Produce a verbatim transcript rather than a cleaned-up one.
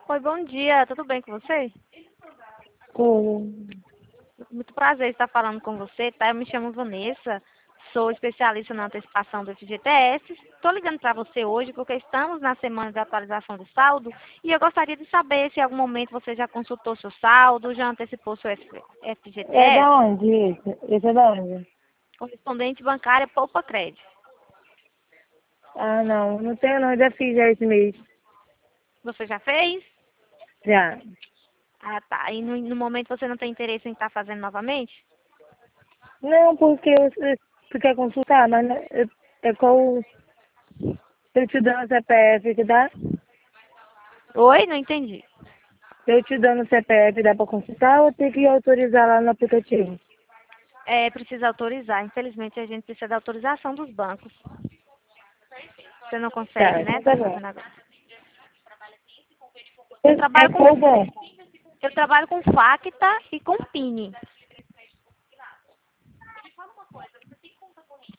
Oi, bom dia, tudo bem com você? Com... Muito prazer estar falando com você, tá? Eu me chamo Vanessa, sou especialista na antecipação do F G T S. Estou ligando para você hoje porque estamos na semana de atualização do saldo e eu gostaria de saber se em algum momento você já consultou seu saldo, já antecipou seu É da F G T S, onde isso? Isso é da onde? correspondente bancária Poupa Crédito. Ah, não, não tenho não, já fiz já esse mês. Você já fez? Já. Ah, tá. E no, no momento você não tem interesse em estar fazendo novamente? Não, porque você, você quer consultar, mas não- é, é com eu te dando o C P F que dá? Oi, não entendi. Eu te dando o C P F dá pra consultar ou tem que autorizar lá no aplicativo? É, precisa autorizar. Infelizmente, a gente precisa da autorização dos bancos. Você não Tá, consegue, né? então Tá tá bom. fazendo agora. Eu É trabalho com, qual banco? eu trabalho com Facta e com Pini.